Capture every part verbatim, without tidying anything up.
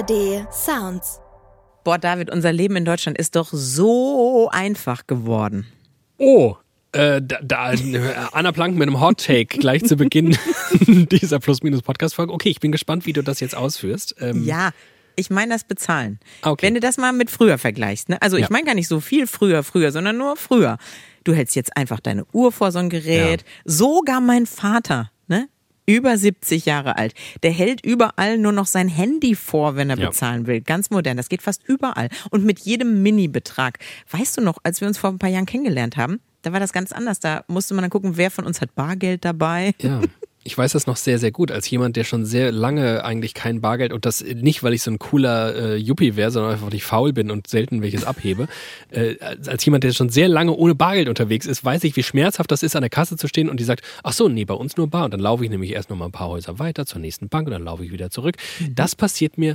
D Sounds. Boah, David, unser Leben in Deutschland ist doch so einfach geworden. Oh, äh, da, da Anna Plank mit einem Hot Take gleich zu Beginn dieser Plus-Minus-Podcast-Folge. Okay, ich bin gespannt, wie du das jetzt ausführst. Ähm, Ja, ich meine das Bezahlen. Okay. Wenn du das mal mit früher vergleichst, ne? Also ich Ja. meine gar nicht so viel früher, früher, sondern nur früher. Du hältst jetzt einfach deine Uhr vor so ein Gerät. Ja. Sogar mein Vater, ne? Über siebzig Jahre alt. Der hält überall nur noch sein Handy vor, wenn er Ja. bezahlen will. Ganz modern. Das geht fast überall. Und mit jedem Mini-Betrag. Weißt du noch, als wir uns vor ein paar Jahren kennengelernt haben, da war das ganz anders. Da musste man dann gucken, wer von uns hat Bargeld dabei. Ja, ich weiß das noch sehr, sehr gut. Als jemand, der schon sehr lange eigentlich kein Bargeld, und das nicht, weil ich so ein cooler äh, Yuppie wäre, sondern einfach, weil ich faul bin und selten welches abhebe. Äh, als, als jemand, der schon sehr lange ohne Bargeld unterwegs ist, weiß ich, wie schmerzhaft das ist, an der Kasse zu stehen und die sagt, ach so, nee, bei uns nur Bar. Und dann laufe ich nämlich erst noch mal ein paar Häuser weiter zur nächsten Bank und dann laufe ich wieder zurück. Das passiert mir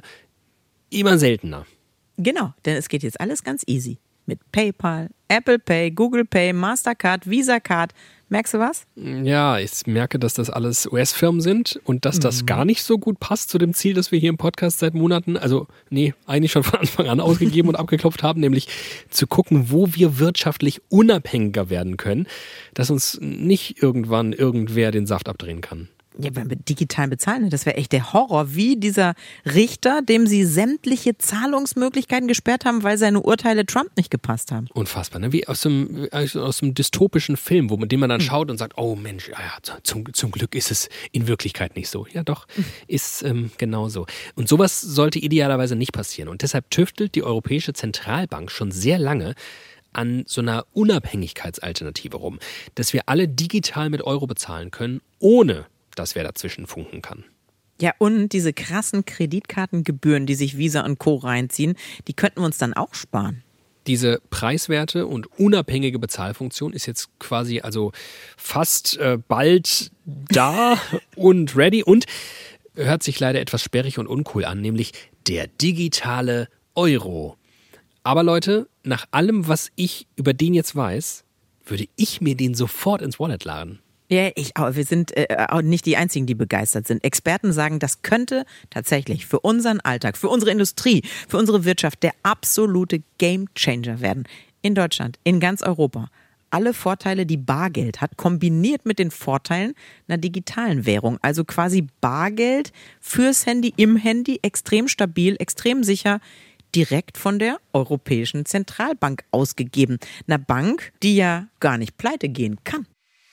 immer seltener. Genau, denn es geht jetzt alles ganz easy. Mit PayPal, Apple Pay, Google Pay, Mastercard, Visa Card. Merkst du was? Ja, ich merke, dass das alles U S-Firmen sind und dass das gar nicht so gut passt zu dem Ziel, das wir hier im Podcast seit Monaten, also nee, eigentlich schon von Anfang an ausgegeben und abgeklopft haben, nämlich zu gucken, wo wir wirtschaftlich unabhängiger werden können, dass uns nicht irgendwann irgendwer den Saft abdrehen kann. Ja, wenn wir digital bezahlen, das wäre echt der Horror. Wie dieser Richter, dem sie sämtliche Zahlungsmöglichkeiten gesperrt haben, weil seine Urteile Trump nicht gepasst haben. Unfassbar, ne? Wie aus einem, aus einem dystopischen Film, wo man, den man dann schaut und sagt, oh Mensch, ja, ja, zum, zum Glück ist es in Wirklichkeit nicht so. Ja doch, ist ähm, genauso. Und sowas sollte idealerweise nicht passieren. Und deshalb tüftelt die Europäische Zentralbank schon sehr lange an so einer Unabhängigkeitsalternative rum, dass wir alle digital mit Euro bezahlen können, ohne dass wer dazwischen funken kann. Ja, und diese krassen Kreditkartengebühren, die sich Visa und Co. reinziehen, die könnten wir uns dann auch sparen. Diese preiswerte und unabhängige Bezahlfunktion ist jetzt quasi also fast äh, bald da und ready und hört sich leider etwas sperrig und uncool an, nämlich der digitale Euro. Aber Leute, nach allem, was ich über den jetzt weiß, würde ich mir den sofort ins Wallet laden. Ja, ich auch. Wir sind äh, auch nicht die Einzigen, die begeistert sind. Experten sagen, das könnte tatsächlich für unseren Alltag, für unsere Industrie, für unsere Wirtschaft der absolute Gamechanger werden. In Deutschland, in ganz Europa. Alle Vorteile, die Bargeld hat, kombiniert mit den Vorteilen einer digitalen Währung. Also quasi Bargeld fürs Handy, im Handy, extrem stabil, extrem sicher, direkt von der Europäischen Zentralbank ausgegeben. Einer Bank, die ja gar nicht pleite gehen kann.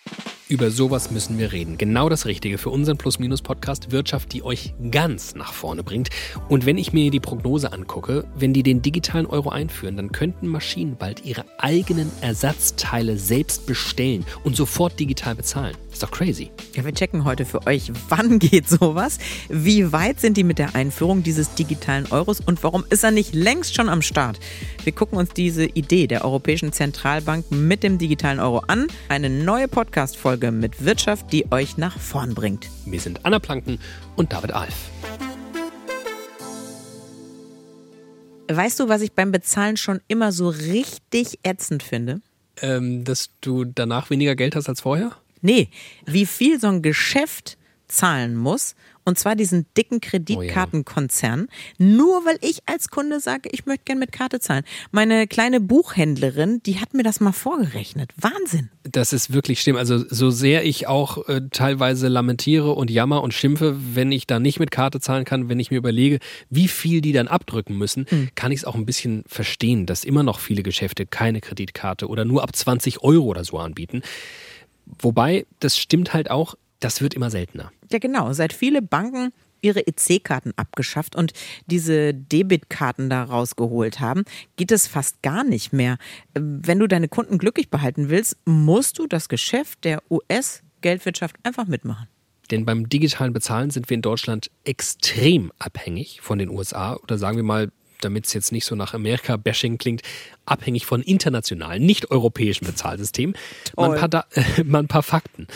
Über sowas müssen wir reden. Genau das Richtige für unseren Plus-Minus-Podcast Wirtschaft, die euch ganz nach vorne bringt. Und wenn ich mir die Prognose angucke, wenn die den digitalen Euro einführen, dann könnten Maschinen bald ihre eigenen Ersatzteile selbst bestellen und sofort digital bezahlen. Ist doch crazy. Ja, wir checken heute für euch, wann geht sowas? Wie weit sind die mit der Einführung dieses digitalen Euros und warum ist er nicht längst schon am Start? Wir gucken uns diese Idee der Europäischen Zentralbank mit dem digitalen Euro an. Eine neue Podcast-Folge mit Wirtschaft, die euch nach vorn bringt. Wir sind Anna Planken und David Alf. Weißt du, was ich beim Bezahlen schon immer so richtig ätzend finde? Ähm, dass du danach weniger Geld hast als vorher? Nee, wie viel so ein Geschäft zahlen muss, und zwar diesen dicken Kreditkartenkonzern, nur weil ich als Kunde sage, ich möchte gerne mit Karte zahlen. Meine kleine Buchhändlerin, die hat mir das mal vorgerechnet. Wahnsinn. Das ist wirklich schlimm. Also so sehr ich auch äh, teilweise lamentiere und jammer und schimpfe, wenn ich da nicht mit Karte zahlen kann, wenn ich mir überlege, wie viel die dann abdrücken müssen, mhm. kann ich es auch ein bisschen verstehen, dass immer noch viele Geschäfte keine Kreditkarte oder nur ab zwanzig Euro oder so anbieten. Wobei, das stimmt halt auch, das wird immer seltener. Ja genau, seit viele Banken ihre E C-Karten abgeschafft und diese Debitkarten da rausgeholt haben, geht es fast gar nicht mehr. Wenn du deine Kunden glücklich behalten willst, musst du das Geschäft der U S-Geldwirtschaft einfach mitmachen. Denn beim digitalen Bezahlen sind wir in Deutschland extrem abhängig von den U S A oder sagen wir mal, damit es jetzt nicht so nach Amerika-Bashing klingt, abhängig von internationalen, nicht europäischen Bezahlsystemen. Mal ein, paar da- mal ein paar Fakten.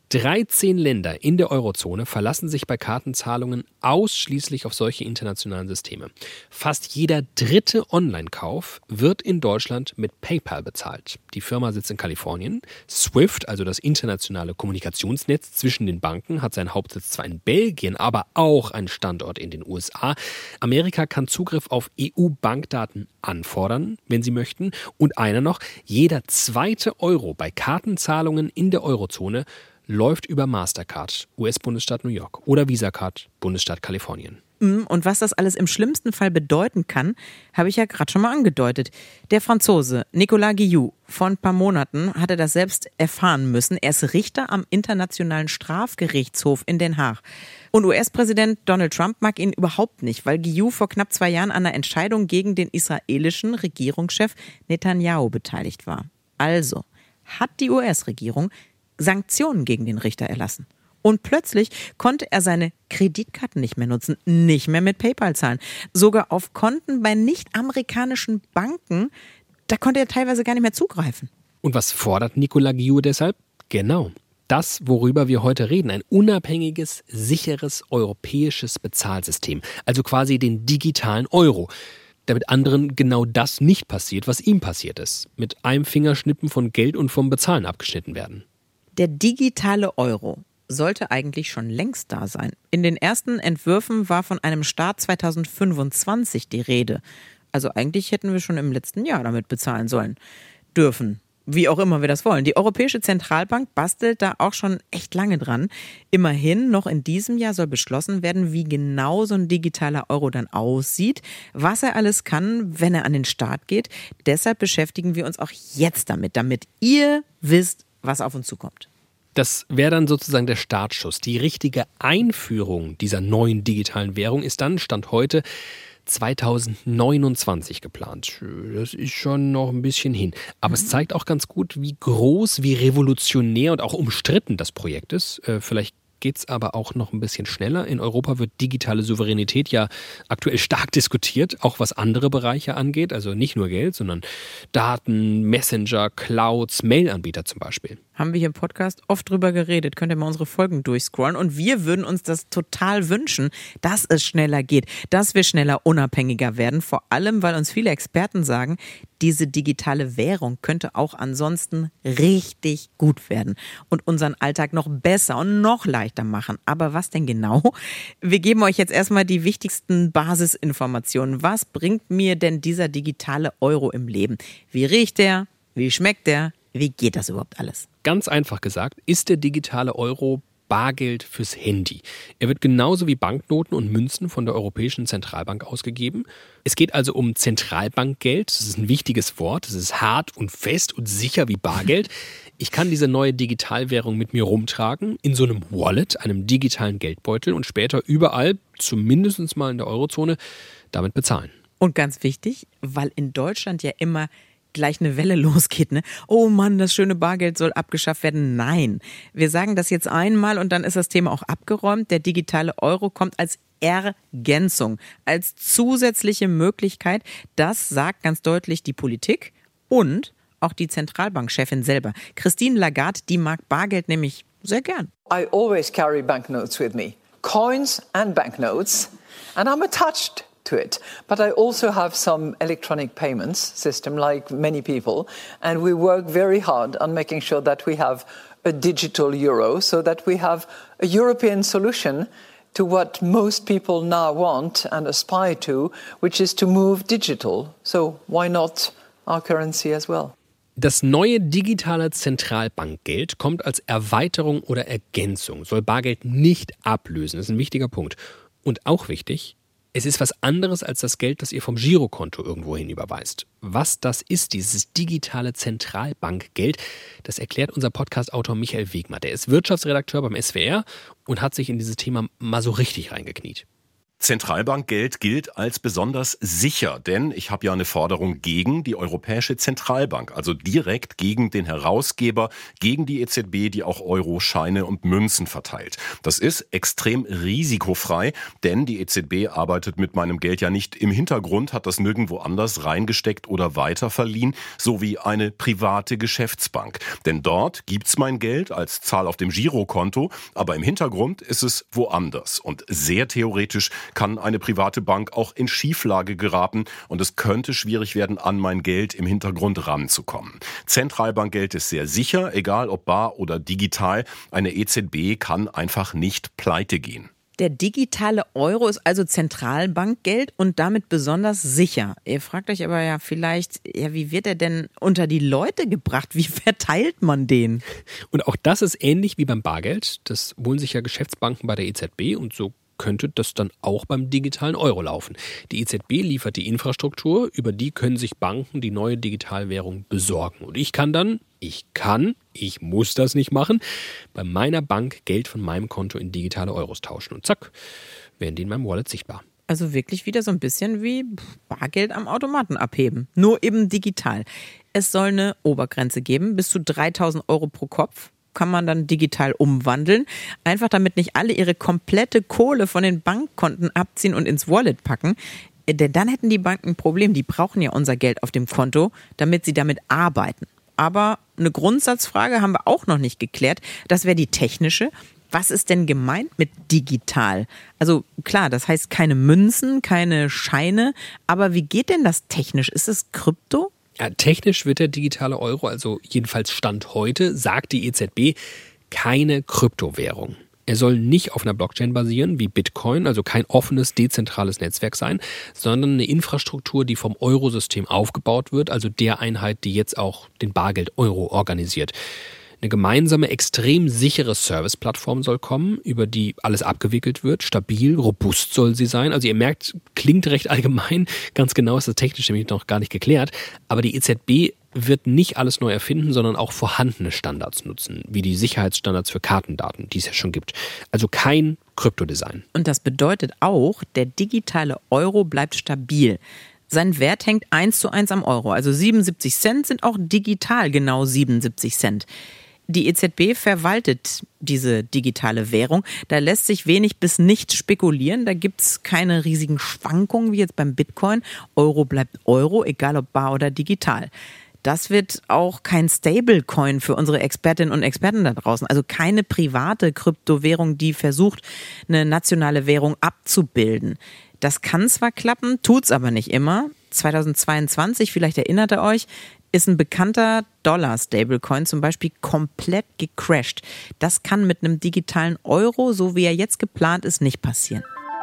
dreizehn Länder in der Eurozone verlassen sich bei Kartenzahlungen ausschließlich auf solche internationalen Systeme. Fast jeder dritte Online-Kauf wird in Deutschland mit PayPal bezahlt. Die Firma sitzt in Kalifornien. SWIFT, also das internationale Kommunikationsnetz zwischen den Banken, hat seinen Hauptsitz zwar in Belgien, aber auch einen Standort in den U S A. Amerika kann Zugriff auf E U-Bankdaten anfordern, wenn sie möchten. Und einer noch, jeder zweite Euro bei Kartenzahlungen in der Eurozone läuft über Mastercard, U S-Bundesstaat New York, oder Visa-Card, Bundesstaat Kalifornien. Und was das alles im schlimmsten Fall bedeuten kann, habe ich ja gerade schon mal angedeutet. Der Franzose Nicolas Guillou, vor ein paar Monaten hat er das selbst erfahren müssen. Er ist Richter am Internationalen Strafgerichtshof in Den Haag. Und U S-Präsident Donald Trump mag ihn überhaupt nicht, weil Guillou vor knapp zwei Jahren an einer Entscheidung gegen den israelischen Regierungschef Netanyahu beteiligt war. Also hat die U S-Regierung Sanktionen gegen den Richter erlassen. Und plötzlich konnte er seine Kreditkarten nicht mehr nutzen, nicht mehr mit PayPal zahlen. Sogar auf Konten bei nicht-amerikanischen Banken, da konnte er teilweise gar nicht mehr zugreifen. Und was fordert Nicolas Guillou deshalb? Genau. Das, worüber wir heute reden, ein unabhängiges, sicheres europäisches Bezahlsystem. Also quasi den digitalen Euro. Damit anderen genau das nicht passiert, was ihm passiert ist. Mit einem Fingerschnippen von Geld und vom Bezahlen abgeschnitten werden. Der digitale Euro sollte eigentlich schon längst da sein. In den ersten Entwürfen war von einem Start zweitausendfünfundzwanzig die Rede. Also eigentlich hätten wir schon im letzten Jahr damit bezahlen sollen. Dürfen. Wie auch immer wir das wollen. Die Europäische Zentralbank bastelt da auch schon echt lange dran. Immerhin, noch in diesem Jahr soll beschlossen werden, wie genau so ein digitaler Euro dann aussieht, was er alles kann, wenn er an den Start geht. Deshalb beschäftigen wir uns auch jetzt damit, damit ihr wisst, was auf uns zukommt. Das wäre dann sozusagen der Startschuss. Die richtige Einführung dieser neuen digitalen Währung ist dann, Stand heute, zweitausendneunundzwanzig geplant. Das ist schon noch ein bisschen hin. Aber mhm. es zeigt auch ganz gut, wie groß, wie revolutionär und auch umstritten das Projekt ist. Äh, vielleicht geht es aber auch noch ein bisschen schneller. In Europa wird digitale Souveränität ja aktuell stark diskutiert, auch was andere Bereiche angeht. Also nicht nur Geld, sondern Daten, Messenger, Clouds, Mail-Anbieter zum Beispiel. Haben wir hier im Podcast oft drüber geredet. Könnt ihr mal unsere Folgen durchscrollen. Und wir würden uns das total wünschen, dass es schneller geht, dass wir schneller unabhängiger werden. Vor allem, weil uns viele Experten sagen, diese digitale Währung könnte auch ansonsten richtig gut werden und unseren Alltag noch besser und noch leichter machen. Aber was denn genau? Wir geben euch jetzt erstmal die wichtigsten Basisinformationen. Was bringt mir denn dieser digitale Euro im Leben? Wie riecht der? Wie schmeckt der? Wie geht das überhaupt alles? Ganz einfach gesagt, ist der digitale Euro Bargeld fürs Handy. Er wird genauso wie Banknoten und Münzen von der Europäischen Zentralbank ausgegeben. Es geht also um Zentralbankgeld. Das ist ein wichtiges Wort. Es ist hart und fest und sicher wie Bargeld. Ich kann diese neue Digitalwährung mit mir rumtragen, in so einem Wallet, einem digitalen Geldbeutel und später überall, zumindest mal in der Eurozone, damit bezahlen. Und ganz wichtig, weil in Deutschland ja immer gleich eine Welle losgeht, ne? Oh Mann, das schöne Bargeld soll abgeschafft werden. Nein, wir sagen das jetzt einmal und dann ist das Thema auch abgeräumt. Der digitale Euro kommt als Ergänzung, als zusätzliche Möglichkeit. Das sagt ganz deutlich die Politik und auch die Zentralbankchefin selber. Christine Lagarde, die mag Bargeld nämlich sehr gern. I always carry banknotes with me, coins and banknotes, and I'm attached to it. But I also have some electronic payments system like many people, and we work very hard on making sure that we have a digital euro so that we have a European solution to what most people now want and aspire to, which is to move digital. So why not our currency as well? Das neue digitale Zentralbankgeld kommt als Erweiterung oder Ergänzung, soll Bargeld nicht ablösen. Das ist ein wichtiger Punkt. Und auch wichtig, es ist was anderes als das Geld, das ihr vom Girokonto irgendwohin überweist. Was das ist, dieses digitale Zentralbankgeld, das erklärt unser Podcast-Autor Michael Wegmer. Der ist Wirtschaftsredakteur beim S W R und hat sich in dieses Thema mal so richtig reingekniet. Zentralbankgeld gilt als besonders sicher, denn ich habe ja eine Forderung gegen die Europäische Zentralbank, also direkt gegen den Herausgeber, gegen die E Z B, die auch Euro-Scheine und Münzen verteilt. Das ist extrem risikofrei, denn die E Z B arbeitet mit meinem Geld ja nicht im Hintergrund, hat das nirgendwo anders reingesteckt oder weiterverliehen, so wie eine private Geschäftsbank. Denn dort gibt's mein Geld als Zahl auf dem Girokonto, aber im Hintergrund ist es woanders. Und sehr theoretisch kann eine private Bank auch in Schieflage geraten und es könnte schwierig werden, an mein Geld im Hintergrund ranzukommen. Zentralbankgeld ist sehr sicher, egal ob bar oder digital. Eine E Z B kann einfach nicht pleite gehen. Der digitale Euro ist also Zentralbankgeld und damit besonders sicher. Ihr fragt euch aber ja vielleicht, ja, wie wird er denn unter die Leute gebracht? Wie verteilt man den? Und auch das ist ähnlich wie beim Bargeld. Das holen sich ja Geschäftsbanken bei der E Z B und so könnte das dann auch beim digitalen Euro laufen. Die E Z B liefert die Infrastruktur, über die können sich Banken die neue Digitalwährung besorgen. Und ich kann dann, ich kann, ich muss das nicht machen, bei meiner Bank Geld von meinem Konto in digitale Euros tauschen. Und zack, werden die in meinem Wallet sichtbar. Also wirklich wieder so ein bisschen wie Bargeld am Automaten abheben, nur eben digital. Es soll eine Obergrenze geben, bis zu dreitausend Euro pro Kopf. Kann man dann digital umwandeln, einfach damit nicht alle ihre komplette Kohle von den Bankkonten abziehen und ins Wallet packen. Denn dann hätten die Banken ein Problem, die brauchen ja unser Geld auf dem Konto, damit sie damit arbeiten. Aber eine Grundsatzfrage haben wir auch noch nicht geklärt, das wäre die technische. Was ist denn gemeint mit digital? Also klar, das heißt keine Münzen, keine Scheine, aber wie geht denn das technisch? Ist es Krypto? Ja, technisch wird der digitale Euro, also jedenfalls Stand heute, sagt die E Z B, keine Kryptowährung. Er soll nicht auf einer Blockchain basieren wie Bitcoin, also kein offenes, dezentrales Netzwerk sein, sondern eine Infrastruktur, die vom Eurosystem aufgebaut wird, also der Einheit, die jetzt auch den Bargeld-Euro organisiert. Eine gemeinsame, extrem sichere Service-Plattform soll kommen, über die alles abgewickelt wird. Stabil, robust soll sie sein. Also ihr merkt, klingt recht allgemein. Ganz genau ist das technisch nämlich noch gar nicht geklärt. Aber die E Z B wird nicht alles neu erfinden, sondern auch vorhandene Standards nutzen, wie die Sicherheitsstandards für Kartendaten, die es ja schon gibt. Also kein Kryptodesign. Und das bedeutet auch, der digitale Euro bleibt stabil. Sein Wert hängt eins zu eins am Euro. Also siebenundsiebzig Cent sind auch digital genau siebenundsiebzig Cent. Die E Z B verwaltet diese digitale Währung. Da lässt sich wenig bis nichts spekulieren. Da gibt es keine riesigen Schwankungen wie jetzt beim Bitcoin. Euro bleibt Euro, egal ob bar oder digital. Das wird auch kein Stablecoin für unsere Expertinnen und Experten da draußen. Also keine private Kryptowährung, die versucht, eine nationale Währung abzubilden. Das kann zwar klappen, tut's aber nicht immer. zweitausendzweiundzwanzig, vielleicht erinnert ihr euch, ist ein bekannter Dollar-Stablecoin zum Beispiel komplett gecrashed. Das kann mit einem digitalen Euro, so wie er jetzt geplant ist, nicht passieren.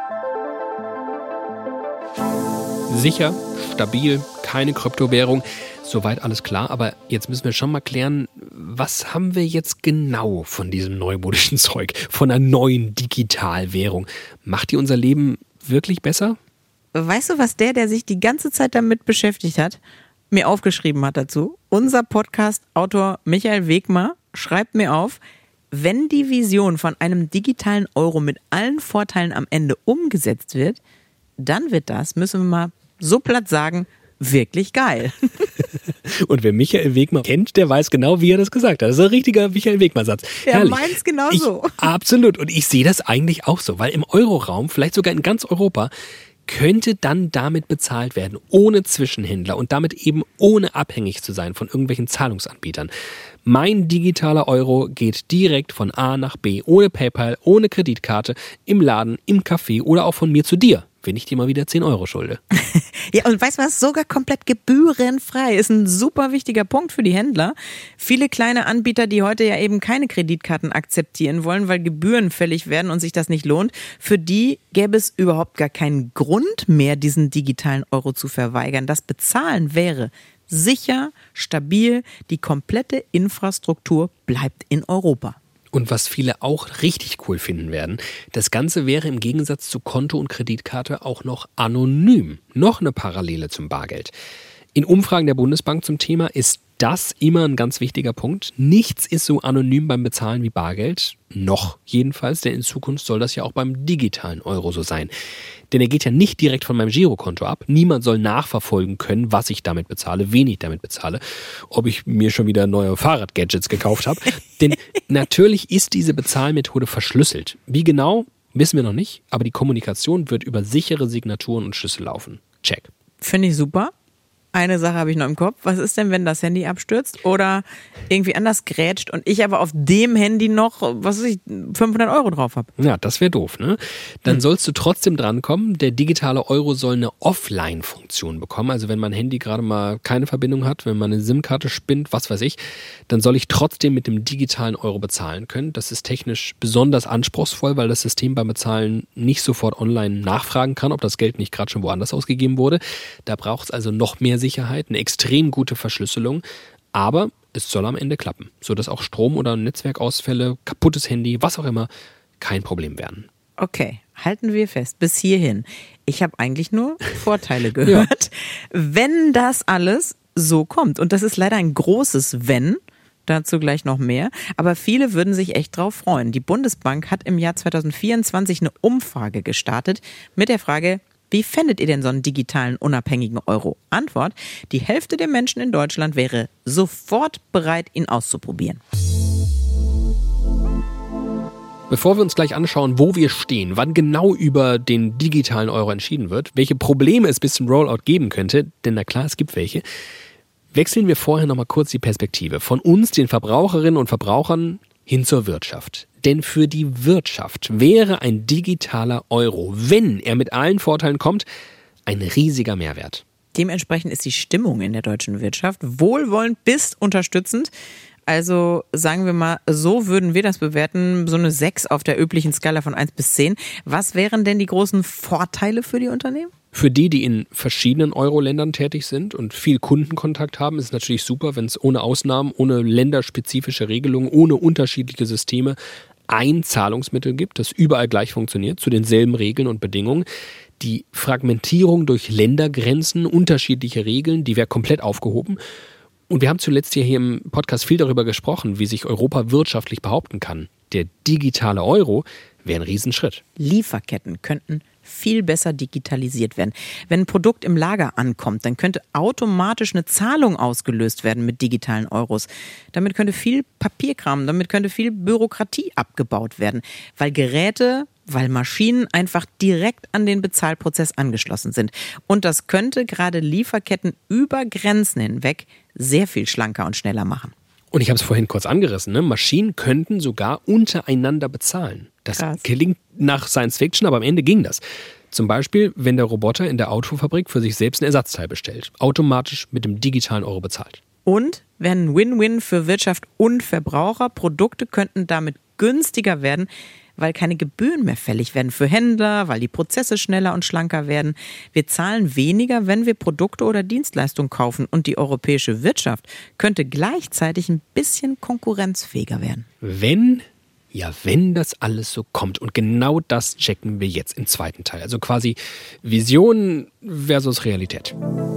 Sicher, stabil, keine Kryptowährung, soweit alles klar. Aber jetzt müssen wir schon mal klären, was haben wir jetzt genau von diesem neumodischen Zeug, von einer neuen Digitalwährung? Macht die unser Leben wirklich besser? Weißt du, was der, der sich die ganze Zeit damit beschäftigt hat, mir aufgeschrieben hat dazu? Unser Podcast-Autor Michael Wegmar schreibt mir auf, wenn die Vision von einem digitalen Euro mit allen Vorteilen am Ende umgesetzt wird, dann wird das, müssen wir mal so platt sagen, wirklich geil. Und wer Michael Wegmar kennt, der weiß genau, wie er das gesagt hat. Das ist ein richtiger Michael Wegmar-Satz. Er meint's genau ich, so. Absolut. Und ich sehe das eigentlich auch so, weil im Euroraum, vielleicht sogar in ganz Europa, könnte dann damit bezahlt werden, ohne Zwischenhändler und damit eben ohne abhängig zu sein von irgendwelchen Zahlungsanbietern. Mein digitaler Euro geht direkt von A nach B, ohne PayPal, ohne Kreditkarte, im Laden, im Café oder auch von mir zu dir, wenn ich dir mal wieder zehn Euro schulde. Ja, und weißt du was? Sogar komplett gebührenfrei. Ist ein super wichtiger Punkt für die Händler. Viele kleine Anbieter, die heute ja eben keine Kreditkarten akzeptieren wollen, weil Gebühren fällig werden und sich das nicht lohnt, für die gäbe es überhaupt gar keinen Grund mehr, diesen digitalen Euro zu verweigern. Das Bezahlen wäre sicher, stabil, die komplette Infrastruktur bleibt in Europa. Und was viele auch richtig cool finden werden, das Ganze wäre im Gegensatz zu Konto und Kreditkarte auch noch anonym. Noch eine Parallele zum Bargeld. In Umfragen der Bundesbank zum Thema ist das immer ein ganz wichtiger Punkt. Nichts ist so anonym beim Bezahlen wie Bargeld. Noch jedenfalls, denn in Zukunft soll das ja auch beim digitalen Euro so sein. Denn er geht ja nicht direkt von meinem Girokonto ab. Niemand soll nachverfolgen können, was ich damit bezahle, wen ich damit bezahle, ob ich mir schon wieder neue Fahrradgadgets gekauft habe. Denn natürlich ist diese Bezahlmethode verschlüsselt. Wie genau, wissen wir noch nicht, aber die Kommunikation wird über sichere Signaturen und Schlüssel laufen. Check. Finde ich super. Eine Sache habe ich noch im Kopf. Was ist denn, wenn das Handy abstürzt oder irgendwie anders grätscht und ich aber auf dem Handy noch, was weiß ich, fünfhundert Euro drauf habe? Ja, das wäre doof, ne? Dann hm. sollst du trotzdem drankommen. Der digitale Euro soll eine Offline-Funktion bekommen. Also wenn mein Handy gerade mal keine Verbindung hat, wenn meine SIM-Karte spinnt, was weiß ich, dann soll ich trotzdem mit dem digitalen Euro bezahlen können. Das ist technisch besonders anspruchsvoll, weil das System beim Bezahlen nicht sofort online nachfragen kann, ob das Geld nicht gerade schon woanders ausgegeben wurde. Da braucht es also noch mehr Sicherheit, eine extrem gute Verschlüsselung, aber es soll am Ende klappen, sodass auch Strom- oder Netzwerkausfälle, kaputtes Handy, was auch immer, kein Problem werden. Okay, halten wir fest, bis hierhin. Ich habe eigentlich nur Vorteile gehört, ja. Wenn das alles so kommt. Und das ist leider ein großes Wenn, dazu gleich noch mehr. Aber viele würden sich echt drauf freuen. Die Bundesbank hat im Jahr zwanzig vierundzwanzig eine Umfrage gestartet mit der Frage, wie fändet ihr denn so einen digitalen, unabhängigen Euro? Antwort, die Hälfte der Menschen in Deutschland wäre sofort bereit, ihn auszuprobieren. Bevor wir uns gleich anschauen, wo wir stehen, wann genau über den digitalen Euro entschieden wird, welche Probleme es bis zum Rollout geben könnte, denn na klar, es gibt welche, wechseln wir vorher nochmal kurz die Perspektive. Von uns, den Verbraucherinnen und Verbrauchern, hin zur Wirtschaft. Denn für die Wirtschaft wäre ein digitaler Euro, wenn er mit allen Vorteilen kommt, ein riesiger Mehrwert. Dementsprechend ist die Stimmung in der deutschen Wirtschaft wohlwollend bis unterstützend. Also sagen wir mal, so würden wir das bewerten, so eine sechs auf der üblichen Skala von eins bis zehn. Was wären denn die großen Vorteile für die Unternehmen? Für die, die in verschiedenen Euro-Ländern tätig sind und viel Kundenkontakt haben, ist es natürlich super, wenn es ohne Ausnahmen, ohne länderspezifische Regelungen, ohne unterschiedliche Systeme ein Zahlungsmittel gibt, das überall gleich funktioniert, zu denselben Regeln und Bedingungen. Die Fragmentierung durch Ländergrenzen, unterschiedliche Regeln, die wäre komplett aufgehoben. Und wir haben zuletzt hier, hier im Podcast viel darüber gesprochen, wie sich Europa wirtschaftlich behaupten kann. Der digitale Euro wäre ein Riesenschritt. Lieferketten könnten viel besser digitalisiert werden. Wenn ein Produkt im Lager ankommt, dann könnte automatisch eine Zahlung ausgelöst werden mit digitalen Euros. Damit könnte viel Papierkram, damit könnte viel Bürokratie abgebaut werden, weil Geräte, weil Maschinen einfach direkt an den Bezahlprozess angeschlossen sind. Und das könnte gerade Lieferketten über Grenzen hinweg sehr viel schlanker und schneller machen. Und ich habe es vorhin kurz angerissen, ne? Maschinen könnten sogar untereinander bezahlen. Das Krass. Klingt nach Science Fiction, aber am Ende ging das. Zum Beispiel, wenn der Roboter in der Autofabrik für sich selbst ein Ersatzteil bestellt, automatisch mit dem digitalen Euro bezahlt. Und wäre ein Win-Win für Wirtschaft und Verbraucher. Produkte könnten damit günstiger werden, weil keine Gebühren mehr fällig werden für Händler, weil die Prozesse schneller und schlanker werden. Wir zahlen weniger, wenn wir Produkte oder Dienstleistungen kaufen und die europäische Wirtschaft könnte gleichzeitig ein bisschen konkurrenzfähiger werden. Wenn, ja wenn das alles so kommt und genau das checken wir jetzt im zweiten Teil. Also quasi Vision versus Realität.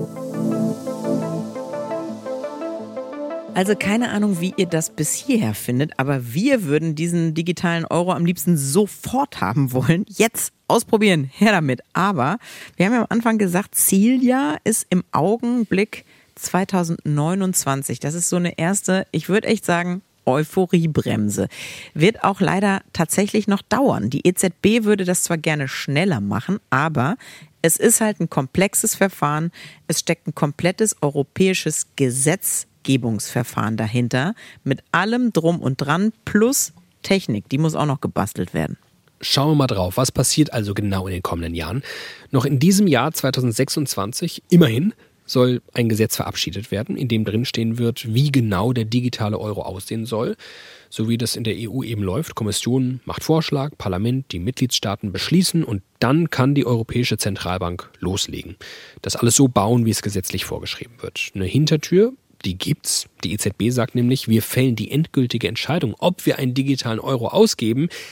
Also keine Ahnung, wie ihr das bis hierher findet, aber wir würden diesen digitalen Euro am liebsten sofort haben wollen. Jetzt ausprobieren, her damit. Aber wir haben ja am Anfang gesagt, Zieljahr ist im Augenblick zwanzig neunundzwanzig. Das ist so eine erste, ich würde echt sagen, Euphoriebremse. Wird auch leider tatsächlich noch dauern. Die E Z B würde das zwar gerne schneller machen, aber es ist halt ein komplexes Verfahren. Es steckt ein komplettes europäisches Gesetz Gebungsverfahren dahinter, mit allem drum und dran plus Technik, die muss auch noch gebastelt werden. Schauen wir mal drauf, was passiert also genau in den kommenden Jahren. Noch in diesem Jahr zwanzig sechsundzwanzig, immerhin, soll ein Gesetz verabschiedet werden, in dem drinstehen wird, wie genau der digitale Euro aussehen soll, so wie das in der E U eben läuft. Kommission macht Vorschlag, Parlament, die Mitgliedstaaten beschließen und dann kann die Europäische Zentralbank loslegen. Das alles so bauen, wie es gesetzlich vorgeschrieben wird. Eine Hintertür, die gibt's. Die E Z B sagt nämlich, wir fällen die endgültige Entscheidung, ob wir einen digitalen Euro ausgeben,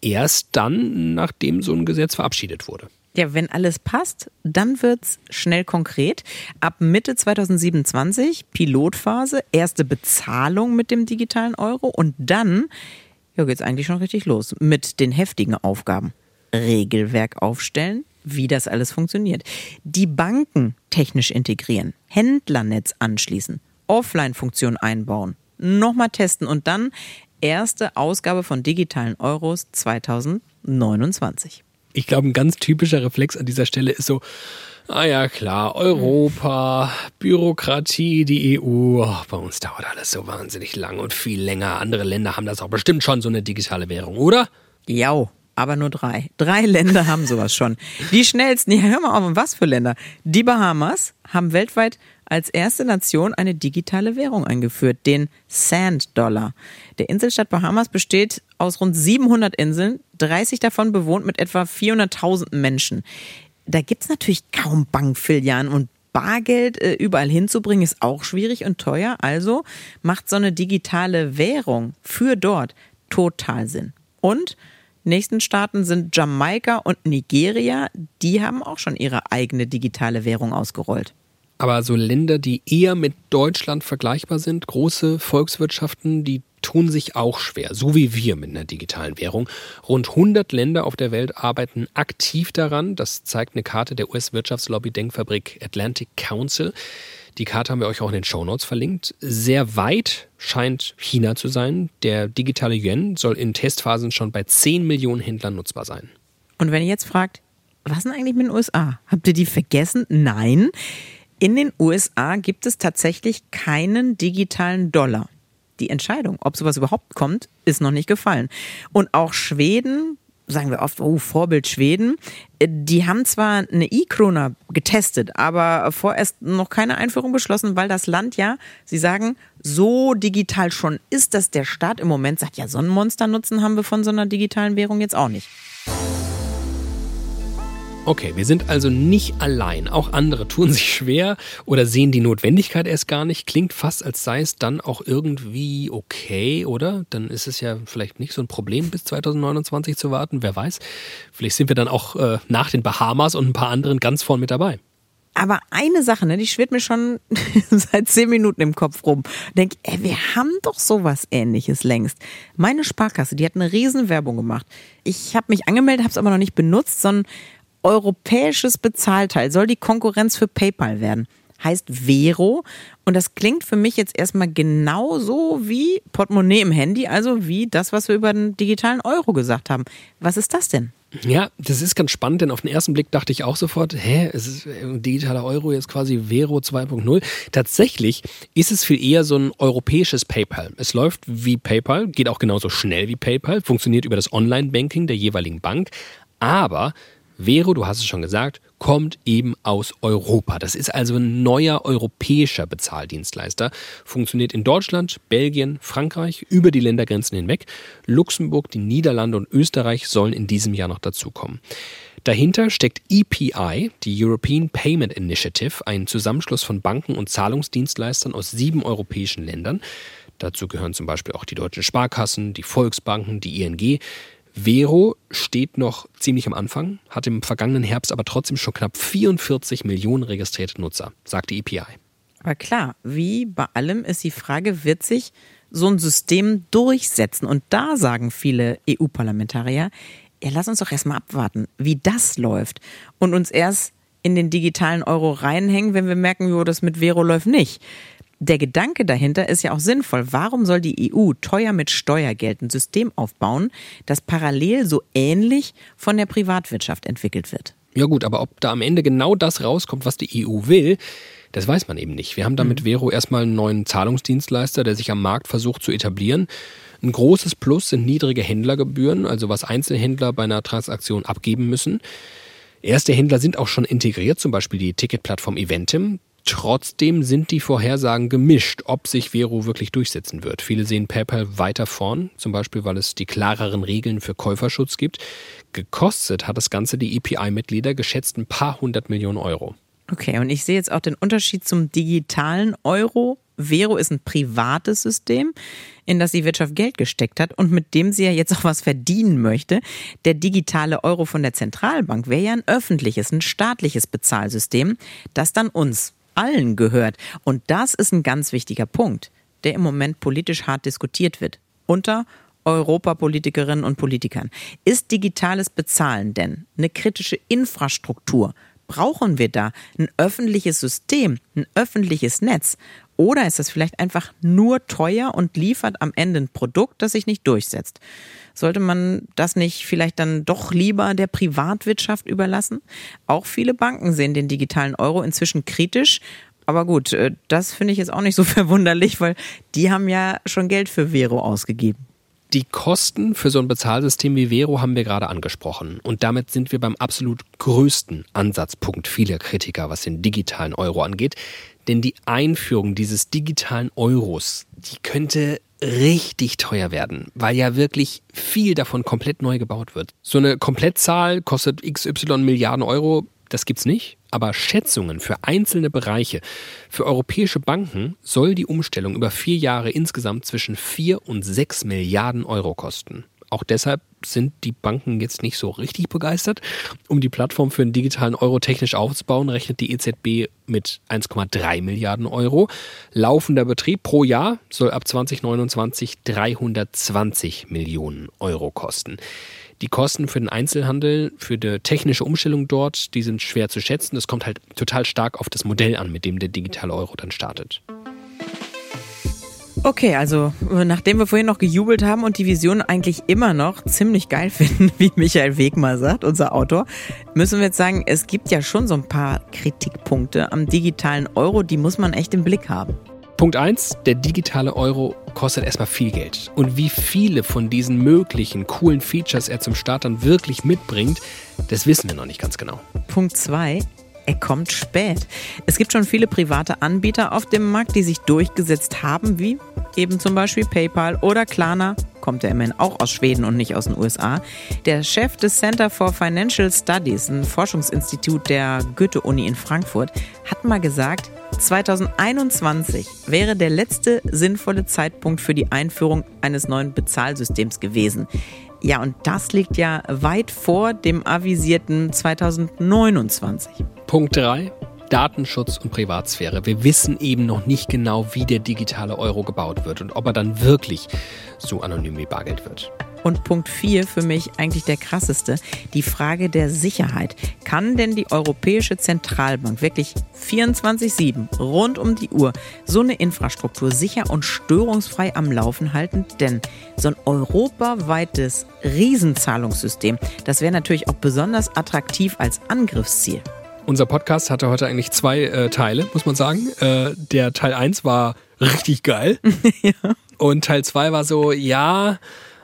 erst dann, nachdem so ein Gesetz verabschiedet wurde. Ja, wenn alles passt, dann wird's schnell konkret. Ab Mitte zwanzig siebenundzwanzig Pilotphase, erste Bezahlung mit dem digitalen Euro und dann ja, geht's eigentlich schon richtig los mit den heftigen Aufgaben. Regelwerk aufstellen, wie das alles funktioniert. Die Banken technisch integrieren, Händlernetz anschließen, Offline-Funktion einbauen, nochmal testen und dann erste Ausgabe von digitalen Euros zwanzig neunundzwanzig. Ich glaube, ein ganz typischer Reflex an dieser Stelle ist so, ah ja klar, Europa, Bürokratie, die E U, oh, bei uns dauert alles so wahnsinnig lang und viel länger. Andere Länder haben das auch bestimmt schon, so eine digitale Währung, oder? Ja, aber nur drei. Drei Länder haben sowas schon. Die schnellsten, ja hör mal auf, was für Länder? Die Bahamas haben weltweit als erste Nation eine digitale Währung eingeführt, den Sand-Dollar. Der Inselstaat Bahamas besteht aus rund siebenhundert Inseln, dreißig davon bewohnt mit etwa vierhunderttausend Menschen. Da gibt's natürlich kaum Bankfilialen und Bargeld äh, überall hinzubringen ist auch schwierig und teuer. Also macht so eine digitale Währung für dort total Sinn. Und nächsten Staaten sind Jamaika und Nigeria. Die haben auch schon ihre eigene digitale Währung ausgerollt. Aber so Länder, die eher mit Deutschland vergleichbar sind, große Volkswirtschaften, die tun sich auch schwer, so wie wir mit einer digitalen Währung. Rund hundert Länder auf der Welt arbeiten aktiv daran. Das zeigt eine Karte der U S-Wirtschaftslobby-Denkfabrik Atlantic Council. Die Karte haben wir euch auch in den Shownotes verlinkt. Sehr weit scheint China zu sein. Der digitale Yuan soll in Testphasen schon bei zehn Millionen Händlern nutzbar sein. Und wenn ihr jetzt fragt, was denn eigentlich mit den U S A? Habt ihr die vergessen? Nein. In den U S A gibt es tatsächlich keinen digitalen Dollar. Die Entscheidung, ob sowas überhaupt kommt, ist noch nicht gefallen. Und auch Schweden, sagen wir oft, oh, Vorbild Schweden, die haben zwar eine E-Krona getestet, aber vorerst noch keine Einführung beschlossen, weil das Land ja, sie sagen, so digital schon ist, dass der Staat im Moment sagt, ja, so einen Monsternutzen haben wir von so einer digitalen Währung jetzt auch nicht. Okay, wir sind also nicht allein. Auch andere tun sich schwer oder sehen die Notwendigkeit erst gar nicht. Klingt fast, als sei es dann auch irgendwie okay, oder? Dann ist es ja vielleicht nicht so ein Problem, bis zwanzig neunundzwanzig zu warten. Wer weiß. Vielleicht sind wir dann auch äh, nach den Bahamas und ein paar anderen ganz vorn mit dabei. Aber eine Sache, ne, die schwirrt mir schon seit zehn Minuten im Kopf rum. Denk, ey, wir haben doch sowas Ähnliches längst. Meine Sparkasse, die hat eine riesen Werbung gemacht. Ich habe mich angemeldet, habe es aber noch nicht benutzt, sondern europäisches Bezahlteil soll die Konkurrenz für PayPal werden. Heißt Vero. Und das klingt für mich jetzt erstmal genauso wie Portemonnaie im Handy, also wie das, was wir über den digitalen Euro gesagt haben. Was ist das denn? Ja, das ist ganz spannend, denn auf den ersten Blick dachte ich auch sofort, hä, es ist ein digitaler Euro jetzt quasi Vero zwei Punkt null. Tatsächlich ist es viel eher so ein europäisches PayPal. Es läuft wie PayPal, geht auch genauso schnell wie PayPal, funktioniert über das Online-Banking der jeweiligen Bank, aber Vero, du hast es schon gesagt, kommt eben aus Europa. Das ist also ein neuer europäischer Bezahldienstleister. Funktioniert in Deutschland, Belgien, Frankreich, über die Ländergrenzen hinweg. Luxemburg, die Niederlande und Österreich sollen in diesem Jahr noch dazukommen. Dahinter steckt E P I, die European Payment Initiative, ein Zusammenschluss von Banken und Zahlungsdienstleistern aus sieben europäischen Ländern. Dazu gehören zum Beispiel auch die deutschen Sparkassen, die Volksbanken, die I N G. Vero steht noch ziemlich am Anfang, hat im vergangenen Herbst aber trotzdem schon knapp vierundvierzig Millionen registrierte Nutzer, sagt die E P I. Aber klar, wie bei allem ist die Frage, wird sich so ein System durchsetzen? Und da sagen viele E U-Parlamentarier, ja, lass uns doch erstmal abwarten, wie das läuft und uns erst in den digitalen Euro reinhängen, wenn wir merken, jo, das mit Vero läuft nicht. Der Gedanke dahinter ist ja auch sinnvoll. Warum soll die E U teuer mit Steuergeld ein System aufbauen, das parallel so ähnlich von der Privatwirtschaft entwickelt wird? Ja gut, aber ob da am Ende genau das rauskommt, was die E U will, das weiß man eben nicht. Wir haben da mit Vero erstmal einen neuen Zahlungsdienstleister, der sich am Markt versucht zu etablieren. Ein großes Plus sind niedrige Händlergebühren, also was Einzelhändler bei einer Transaktion abgeben müssen. Erste Händler sind auch schon integriert, zum Beispiel die Ticketplattform Eventim. Trotzdem sind die Vorhersagen gemischt, ob sich Vero wirklich durchsetzen wird. Viele sehen PayPal weiter vorn, zum Beispiel, weil es die klareren Regeln für Käuferschutz gibt. Gekostet hat das Ganze die E P I-Mitglieder geschätzt ein paar hundert Millionen Euro. Okay, und ich sehe jetzt auch den Unterschied zum digitalen Euro. Vero ist ein privates System, in das die Wirtschaft Geld gesteckt hat und mit dem sie ja jetzt auch was verdienen möchte. Der digitale Euro von der Zentralbank wäre ja ein öffentliches, ein staatliches Bezahlsystem, das dann uns allen gehört. Und das ist ein ganz wichtiger Punkt, der im Moment politisch hart diskutiert wird. Unter Europapolitikerinnen und Politikern. Ist digitales Bezahlen denn eine kritische Infrastruktur? Brauchen wir da ein öffentliches System, ein öffentliches Netz? Oder ist das vielleicht einfach nur teuer und liefert am Ende ein Produkt, das sich nicht durchsetzt? Sollte man das nicht vielleicht dann doch lieber der Privatwirtschaft überlassen? Auch viele Banken sehen den digitalen Euro inzwischen kritisch. Aber gut, das finde ich jetzt auch nicht so verwunderlich, weil die haben ja schon Geld für Vero ausgegeben. Die Kosten für so ein Bezahlsystem wie Vero haben wir gerade angesprochen. Und damit sind wir beim absolut größten Ansatzpunkt vieler Kritiker, was den digitalen Euro angeht. Denn die Einführung dieses digitalen Euros, die könnte richtig teuer werden, weil ja wirklich viel davon komplett neu gebaut wird. So eine Komplettzahl kostet x y Milliarden Euro, das gibt's nicht. Aber Schätzungen für einzelne Bereiche, für europäische Banken soll die Umstellung über vier Jahre insgesamt zwischen vier und sechs Milliarden Euro kosten. Auch deshalb sind die Banken jetzt nicht so richtig begeistert. Um die Plattform für einen digitalen Euro technisch aufzubauen, rechnet die E Z B mit eins Komma drei Milliarden Euro. Laufender Betrieb pro Jahr soll ab zwanzig neunundzwanzig dreihundertzwanzig Millionen Euro kosten. Die Kosten für den Einzelhandel, für die technische Umstellung dort, die sind schwer zu schätzen. Das kommt halt total stark auf das Modell an, mit dem der digitale Euro dann startet. Okay, also nachdem wir vorhin noch gejubelt haben und die Vision eigentlich immer noch ziemlich geil finden, wie Michael Wegmar sagt, unser Autor, müssen wir jetzt sagen, es gibt ja schon so ein paar Kritikpunkte am digitalen Euro, die muss man echt im Blick haben. Punkt eins, der digitale Euro kostet erstmal viel Geld. Und wie viele von diesen möglichen coolen Features er zum Start dann wirklich mitbringt, das wissen wir noch nicht ganz genau. Punkt zwei, er kommt spät. Es gibt schon viele private Anbieter auf dem Markt, die sich durchgesetzt haben, wie eben zum Beispiel PayPal oder Klarna. Kommt der immerhin auch aus Schweden und nicht aus den U S A. Der Chef des Center for Financial Studies, ein Forschungsinstitut der Goethe-Uni in Frankfurt, hat mal gesagt, zwanzig einundzwanzig wäre der letzte sinnvolle Zeitpunkt für die Einführung eines neuen Bezahlsystems gewesen. Ja, und das liegt ja weit vor dem avisierten zwanzig neunundzwanzig. Punkt drei. Datenschutz und Privatsphäre. Wir wissen eben noch nicht genau, wie der digitale Euro gebaut wird und ob er dann wirklich so anonym wie Bargeld wird. Und Punkt vier, für mich eigentlich der krasseste, die Frage der Sicherheit. Kann denn die Europäische Zentralbank wirklich vierundzwanzig sieben rund um die Uhr so eine Infrastruktur sicher und störungsfrei am Laufen halten? Denn so ein europaweites Riesenzahlungssystem, das wäre natürlich auch besonders attraktiv als Angriffsziel. Unser Podcast hatte heute eigentlich zwei äh, Teile, muss man sagen. Äh, der Teil eins war richtig geil. Ja. Und Teil zwei war so, ja,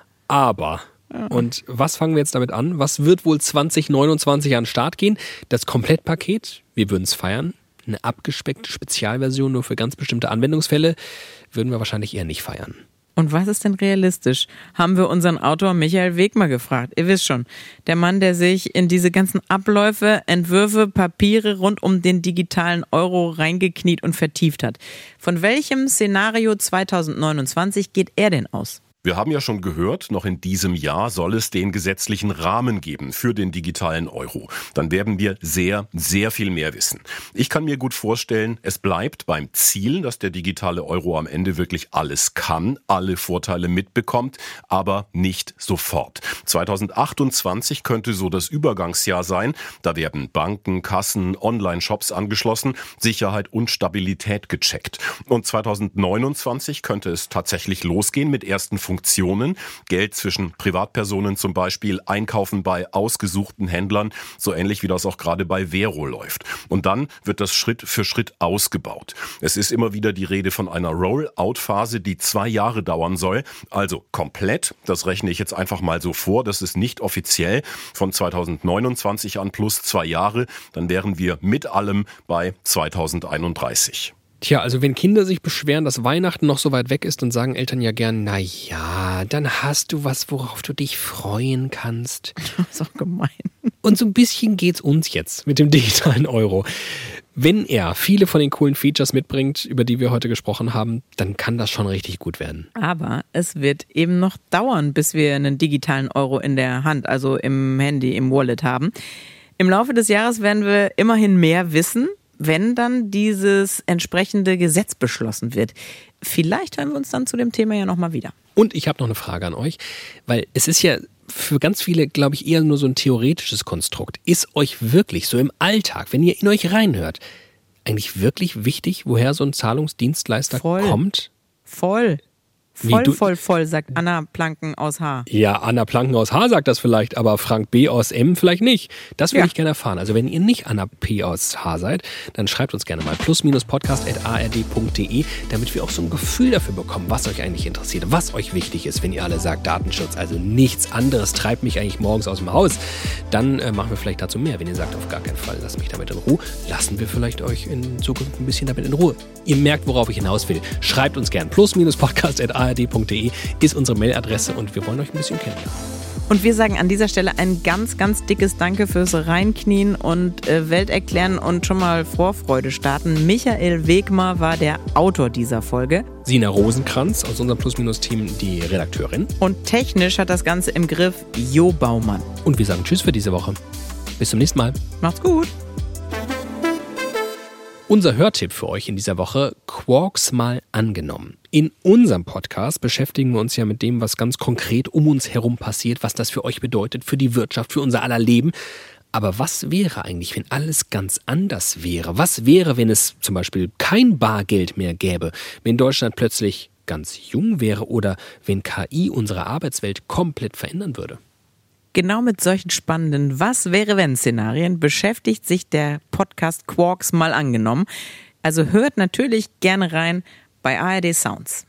aber. Ja. Und was fangen wir jetzt damit an? Was wird wohl zwanzig neunundzwanzig an den Start gehen? Das Komplettpaket, wir würden es feiern. Eine abgespeckte Spezialversion nur für ganz bestimmte Anwendungsfälle würden wir wahrscheinlich eher nicht feiern. Und was ist denn realistisch? Haben wir unseren Autor Michael Wegmar gefragt. Ihr wisst schon, der Mann, der sich in diese ganzen Abläufe, Entwürfe, Papiere rund um den digitalen Euro reingekniet und vertieft hat. Von welchem Szenario zwanzig neunundzwanzig geht er denn aus? Wir haben ja schon gehört, noch in diesem Jahr soll es den gesetzlichen Rahmen geben für den digitalen Euro. Dann werden wir sehr, sehr viel mehr wissen. Ich kann mir gut vorstellen, es bleibt beim Ziel, dass der digitale Euro am Ende wirklich alles kann, alle Vorteile mitbekommt, aber nicht sofort. zwanzig achtundzwanzig könnte so das Übergangsjahr sein. Da werden Banken, Kassen, Online-Shops angeschlossen, Sicherheit und Stabilität gecheckt. Und zwanzig neunundzwanzig könnte es tatsächlich losgehen mit ersten Funktionen, Geld zwischen Privatpersonen zum Beispiel, Einkaufen bei ausgesuchten Händlern, so ähnlich wie das auch gerade bei Vero läuft. Und dann wird das Schritt für Schritt ausgebaut. Es ist immer wieder die Rede von einer Rollout-Phase, die zwei Jahre dauern soll. Also komplett, das rechne ich jetzt einfach mal so vor, das ist nicht offiziell, von zwanzig neunundzwanzig an plus zwei Jahre, dann wären wir mit allem bei zwanzig einunddreißig. Tja, also wenn Kinder sich beschweren, dass Weihnachten noch so weit weg ist, dann sagen Eltern ja gern, na ja, dann hast du was, worauf du dich freuen kannst. Das ist auch gemein. Und so ein bisschen geht's uns jetzt mit dem digitalen Euro. wenn er viele von den coolen Features mitbringt, über die wir heute gesprochen haben, dann kann das schon richtig gut werden. Aber es wird eben noch dauern, bis wir einen digitalen Euro in der Hand, also im Handy, im Wallet haben. Im Laufe des Jahres werden wir immerhin mehr wissen, wenn dann dieses entsprechende Gesetz beschlossen wird. Vielleicht hören wir uns dann zu dem Thema ja nochmal wieder. Und ich habe noch eine Frage an euch, weil es ist ja für ganz viele, glaube ich, eher nur so ein theoretisches Konstrukt. Ist euch wirklich so im Alltag, wenn ihr in euch reinhört, eigentlich wirklich wichtig, woher so ein Zahlungsdienstleister Voll. kommt? Voll. Wie, Voll, du- voll, voll, sagt Anna Planken aus H. Ja, Anna Planken aus H sagt das vielleicht, aber Frank B. aus M vielleicht nicht. Das würde Ja. ich gerne erfahren. Also wenn ihr nicht Anna P. aus H seid, dann schreibt uns gerne mal plus minus podcast at a r d punkt d e, damit wir auch so ein Gefühl dafür bekommen, was euch eigentlich interessiert, was euch wichtig ist, wenn ihr alle sagt Datenschutz, also nichts anderes treibt mich eigentlich morgens aus dem Haus. Dann äh, machen wir vielleicht dazu mehr. Wenn ihr sagt, auf gar keinen Fall, lasst mich damit in Ruhe, lassen wir vielleicht euch in Zukunft ein bisschen damit in Ruhe. Ihr merkt, worauf ich hinaus will. Schreibt uns gern. plus minus podcast at a r d punkt d e ist unsere Mailadresse und wir wollen euch ein bisschen kennenlernen. Und wir sagen an dieser Stelle ein ganz, ganz dickes Danke fürs Reinknien und äh, Welt erklären und schon mal Vorfreude starten. Michael Wegmar war der Autor dieser Folge. Sina Rosenkranz aus unserem Plus-Minus-Team, die Redakteurin. Und technisch hat das Ganze im Griff Jo Baumann. Und wir sagen Tschüss für diese Woche. Bis zum nächsten Mal. Macht's gut. Unser Hörtipp für euch in dieser Woche, Quarks mal angenommen. In unserem Podcast beschäftigen wir uns ja mit dem, was ganz konkret um uns herum passiert, was das für euch bedeutet, für die Wirtschaft, für unser aller Leben. Aber was wäre eigentlich, wenn alles ganz anders wäre? Was wäre, wenn es zum Beispiel kein Bargeld mehr gäbe? Wenn Deutschland plötzlich ganz jung wäre oder wenn K I unsere Arbeitswelt komplett verändern würde? Genau mit solchen spannenden Was-wäre-wenn-Szenarien beschäftigt sich der Podcast Quarks mal angenommen. Also hört natürlich gerne rein bei A R D Sounds.